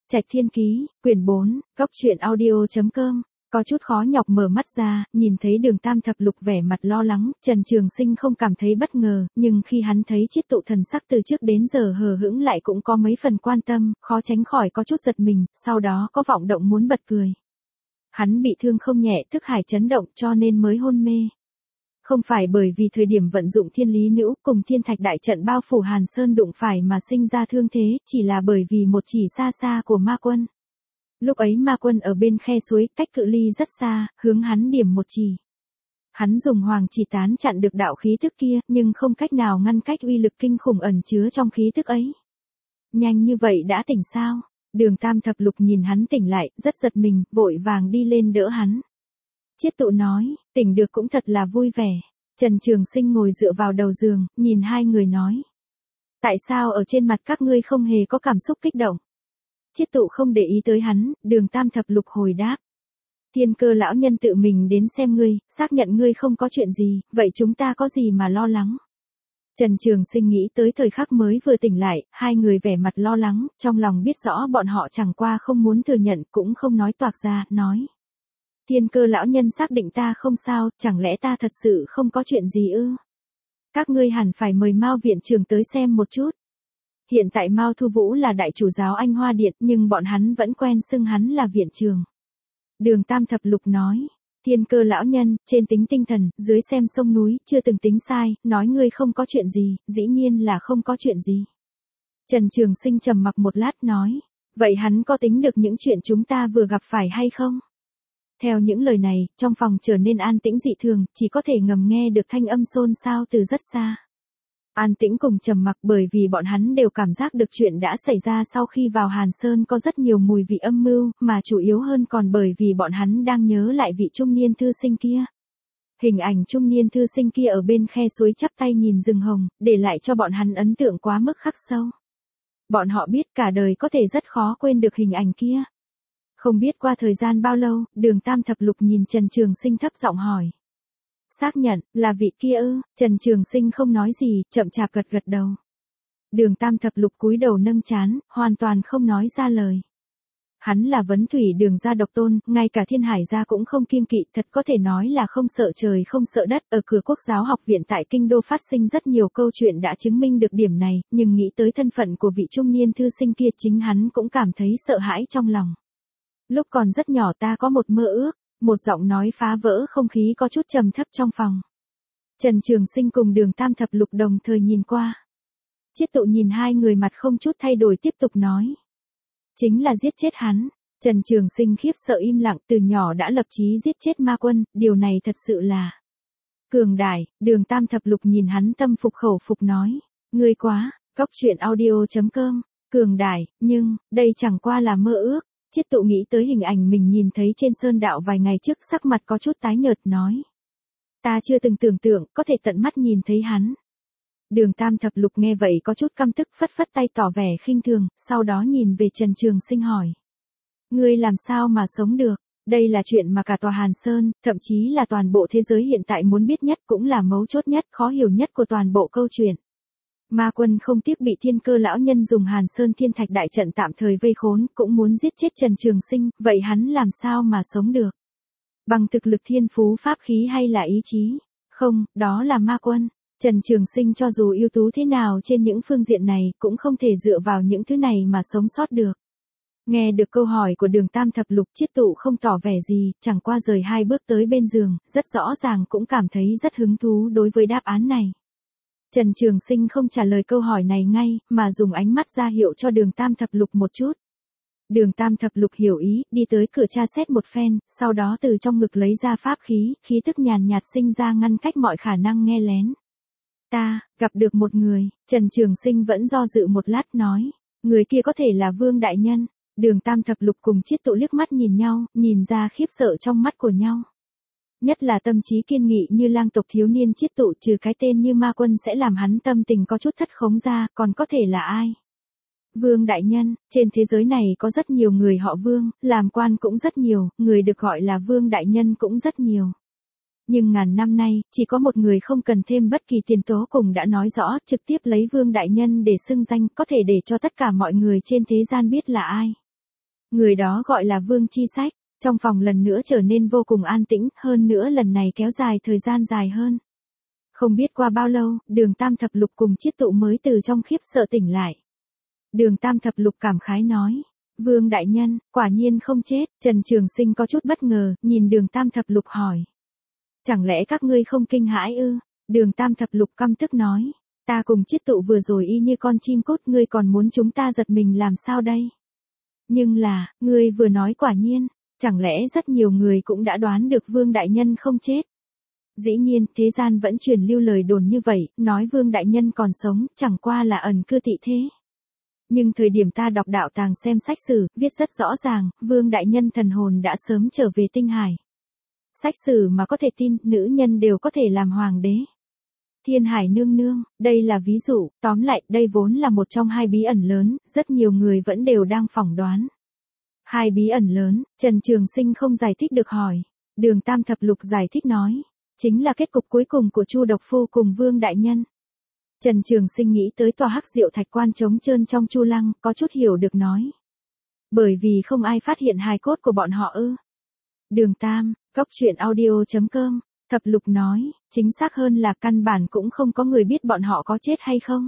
Trạch Thiên Ký, quyển 4, góc truyện audio.com. Có chút khó nhọc mở mắt ra, nhìn thấy Đường Tam Thập Lục vẻ mặt lo lắng, Trần Trường Sinh không cảm thấy bất ngờ, nhưng khi hắn thấy Chiết Tụ thần sắc từ trước đến giờ hờ hững lại cũng có mấy phần quan tâm, khó tránh khỏi có chút giật mình, sau đó có vọng động muốn bật cười. Hắn bị thương không nhẹ, thức hải chấn động cho nên mới hôn mê. Không phải bởi vì thời điểm vận dụng Thiên Lý Nữ cùng Thiên Thạch đại trận bao phủ Hàn Sơn đụng phải mà sinh ra thương thế, chỉ là bởi vì một chỉ xa xa của ma quân. Lúc ấy ma quân ở bên khe suối, cách cự ly rất xa, hướng hắn điểm một chỉ. Hắn dùng hoàng chỉ tán chặn được đạo khí tức kia, nhưng không cách nào ngăn cách uy lực kinh khủng ẩn chứa trong khí tức ấy. Nhanh như vậy đã tỉnh sao? Đường Tam Thập Lục nhìn hắn tỉnh lại, rất giật mình, vội vàng đi lên đỡ hắn. Chiết Tụ nói, tỉnh được cũng thật là vui vẻ. Trần Trường Sinh ngồi dựa vào đầu giường, nhìn hai người nói. Tại sao ở trên mặt các ngươi không hề có cảm xúc kích động? Chiết Tụ không để ý tới hắn, Đường Tam Thập Lục hồi đáp. Thiên Cơ lão nhân tự mình đến xem ngươi, xác nhận ngươi không có chuyện gì, vậy chúng ta có gì mà lo lắng? Trần Trường Sinh nghĩ tới thời khắc mới vừa tỉnh lại, hai người vẻ mặt lo lắng, trong lòng biết rõ bọn họ chẳng qua không muốn thừa nhận cũng không nói toạc ra, nói. Thiên Cơ lão nhân xác định ta không sao, chẳng lẽ ta thật sự không có chuyện gì ư? Các ngươi hẳn phải mời Mao viện trưởng tới xem một chút. Hiện tại Mao Thu Vũ là đại chủ giáo Anh Hoa Điện, nhưng bọn hắn vẫn quen xưng hắn là viện trưởng. Đường Tam Thập Lục nói, Thiên Cơ lão nhân, trên tính tinh thần, dưới xem sông núi, chưa từng tính sai, nói ngươi không có chuyện gì, dĩ nhiên là không có chuyện gì. Trần Trường Sinh trầm mặc một lát nói, vậy hắn có tính được những chuyện chúng ta vừa gặp phải hay không? Theo những lời này, trong phòng trở nên an tĩnh dị thường, chỉ có thể ngầm nghe được thanh âm xôn xao từ rất xa. An tĩnh cùng trầm mặc bởi vì bọn hắn đều cảm giác được chuyện đã xảy ra sau khi vào Hàn Sơn có rất nhiều mùi vị âm mưu, mà chủ yếu hơn còn bởi vì bọn hắn đang nhớ lại vị trung niên thư sinh kia. Hình ảnh trung niên thư sinh kia ở bên khe suối chắp tay nhìn rừng hồng, để lại cho bọn hắn ấn tượng quá mức khắc sâu. Bọn họ biết cả đời có thể rất khó quên được hình ảnh kia. Không biết qua thời gian bao lâu, Đường Tam Thập Lục nhìn Trần Trường Sinh thấp giọng hỏi. Xác nhận, là vị kia ư? Trần Trường Sinh không nói gì, chậm chạp gật gật đầu. Đường Tam Thập Lục cúi đầu nâng trán, hoàn toàn không nói ra lời. Hắn là vấn thủy Đường gia độc tôn, ngay cả Thiên Hải gia cũng không kiêng kỵ, thật có thể nói là không sợ trời không sợ đất. Ở cửa Quốc giáo học viện tại Kinh Đô phát sinh rất nhiều câu chuyện đã chứng minh được điểm này, nhưng nghĩ tới thân phận của vị trung niên thư sinh kia chính hắn cũng cảm thấy sợ hãi trong lòng. Lúc còn rất nhỏ ta có một mơ ước. Một giọng nói phá vỡ không khí có chút trầm thấp trong phòng. Trần Trường Sinh cùng Đường Tam Thập Lục đồng thời nhìn qua. Chiết Tụ nhìn hai người mặt không chút thay đổi tiếp tục nói. Chính là giết chết hắn. Trần Trường Sinh khiếp sợ im lặng, từ nhỏ đã lập chí giết chết ma quân, điều này thật sự là cường đại. Đường Tam Thập Lục nhìn hắn tâm phục khẩu phục nói. Ngươi quá, góc truyện audio.com, cường đại, nhưng, đây chẳng qua là mơ ước. Chiết Tụ nghĩ tới hình ảnh mình nhìn thấy trên sơn đạo vài ngày trước, sắc mặt có chút tái nhợt nói. Ta chưa từng tưởng tượng, có thể tận mắt nhìn thấy hắn. Đường Tam Thập Lục nghe vậy có chút căm tức, phất phất tay tỏ vẻ khinh thường, sau đó nhìn về Trần Trường Sinh hỏi. Ngươi làm sao mà sống được? Đây là chuyện mà cả tòa Hàn Sơn, thậm chí là toàn bộ thế giới hiện tại muốn biết nhất, cũng là mấu chốt nhất, khó hiểu nhất của toàn bộ câu chuyện. Ma quân không tiếc bị Thiên Cơ lão nhân dùng Hàn Sơn Thiên Thạch đại trận tạm thời vây khốn, cũng muốn giết chết Trần Trường Sinh, vậy hắn làm sao mà sống được? Bằng thực lực thiên phú pháp khí hay là ý chí? Không, đó là ma quân. Trần Trường Sinh cho dù ưu tú thế nào trên những phương diện này, cũng không thể dựa vào những thứ này mà sống sót được. Nghe được câu hỏi của Đường Tam Thập Lục, Chiết Tụ không tỏ vẻ gì, chẳng qua rời hai bước tới bên giường, rất rõ ràng cũng cảm thấy rất hứng thú đối với đáp án này. Trần Trường Sinh không trả lời câu hỏi này ngay, mà dùng ánh mắt ra hiệu cho Đường Tam Thập Lục một chút. Đường Tam Thập Lục hiểu ý, đi tới cửa tra xét một phen, sau đó từ trong ngực lấy ra pháp khí, khí tức nhàn nhạt sinh ra ngăn cách mọi khả năng nghe lén. Ta, gặp được một người, Trần Trường Sinh vẫn do dự một lát nói, người kia có thể là Vương Đại Nhân. Đường Tam Thập Lục cùng Chiết Tụ liếc mắt nhìn nhau, nhìn ra khiếp sợ trong mắt của nhau. Nhất là tâm trí kiên nghị như lang tộc thiếu niên Chiết Tụ, trừ cái tên như ma quân sẽ làm hắn tâm tình có chút thất khống ra, còn có thể là ai? Vương Đại Nhân, trên thế giới này có rất nhiều người họ Vương, làm quan cũng rất nhiều, người được gọi là Vương Đại Nhân cũng rất nhiều. Nhưng ngàn năm nay, chỉ có một người không cần thêm bất kỳ tiền tố cùng đã nói rõ, trực tiếp lấy Vương Đại Nhân để xưng danh, có thể để cho tất cả mọi người trên thế gian biết là ai. Người đó gọi là Vương Chi Sách. Trong phòng lần nữa trở nên vô cùng an tĩnh, hơn nữa lần này kéo dài thời gian dài hơn. Không biết qua bao lâu, Đường Tam Thập Lục cùng Chiết Tụ mới từ trong khiếp sợ tỉnh lại. Đường Tam Thập Lục cảm khái nói. Vương đại nhân, quả nhiên không chết. Trần Trường Sinh có chút bất ngờ, nhìn Đường Tam Thập Lục hỏi. Chẳng lẽ các ngươi không kinh hãi ư? Đường Tam Thập Lục căm tức nói. Ta cùng Chiết Tụ vừa rồi y như con chim cút, ngươi còn muốn chúng ta giật mình làm sao đây? Nhưng là, ngươi vừa nói quả nhiên, chẳng lẽ rất nhiều người cũng đã đoán được Vương đại nhân không chết? Dĩ nhiên, thế gian vẫn truyền lưu lời đồn như vậy, nói Vương đại nhân còn sống, chẳng qua là ẩn cư tị thế. Nhưng thời điểm ta đọc đạo tàng xem sách sử, viết rất rõ ràng, Vương đại nhân thần hồn đã sớm trở về tinh hải. Sách sử mà có thể tin, nữ nhân đều có thể làm hoàng đế. Thiên Hải nương nương, đây là ví dụ, tóm lại, đây vốn là một trong hai bí ẩn lớn, rất nhiều người vẫn đều đang phỏng đoán. Hai bí ẩn lớn, Trần Trường Sinh không giải thích được hỏi. Đường Tam Thập Lục giải thích nói, chính là kết cục cuối cùng của Chu Độc Phu cùng Vương đại nhân. Trần Trường Sinh nghĩ tới tòa hắc diệu thạch quan trống trơn trong Chu Lăng, có chút hiểu được nói. Bởi vì không ai phát hiện hài cốt của bọn họ ư? Đường Tam, coctruyện.audio.com, Thập Lục nói, chính xác hơn là căn bản cũng không có người biết bọn họ có chết hay không.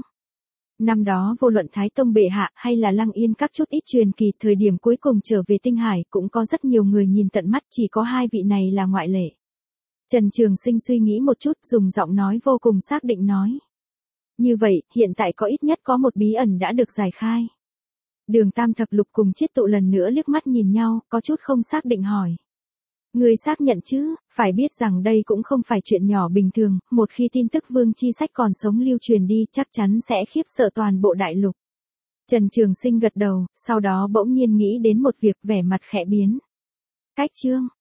Năm đó vô luận Thái Tông bệ hạ hay là Lăng Yên các chút ít truyền kỳ, thời điểm cuối cùng trở về tinh hải cũng có rất nhiều người nhìn tận mắt, chỉ có hai vị này là ngoại lệ. Trần Trường Sinh suy nghĩ một chút, dùng giọng nói vô cùng xác định nói. Như vậy, hiện tại có ít nhất có một bí ẩn đã được giải khai. Đường Tam Thập Lục cùng Chiết Tụ lần nữa liếc mắt nhìn nhau, có chút không xác định hỏi. Người xác nhận chứ, phải biết rằng đây cũng không phải chuyện nhỏ bình thường, một khi tin tức Vương Chi Sách còn sống lưu truyền đi, chắc chắn sẽ khiếp sợ toàn bộ đại lục. Trần Trường Sinh gật đầu, sau đó bỗng nhiên nghĩ đến một việc, vẻ mặt khẽ biến. Cách chương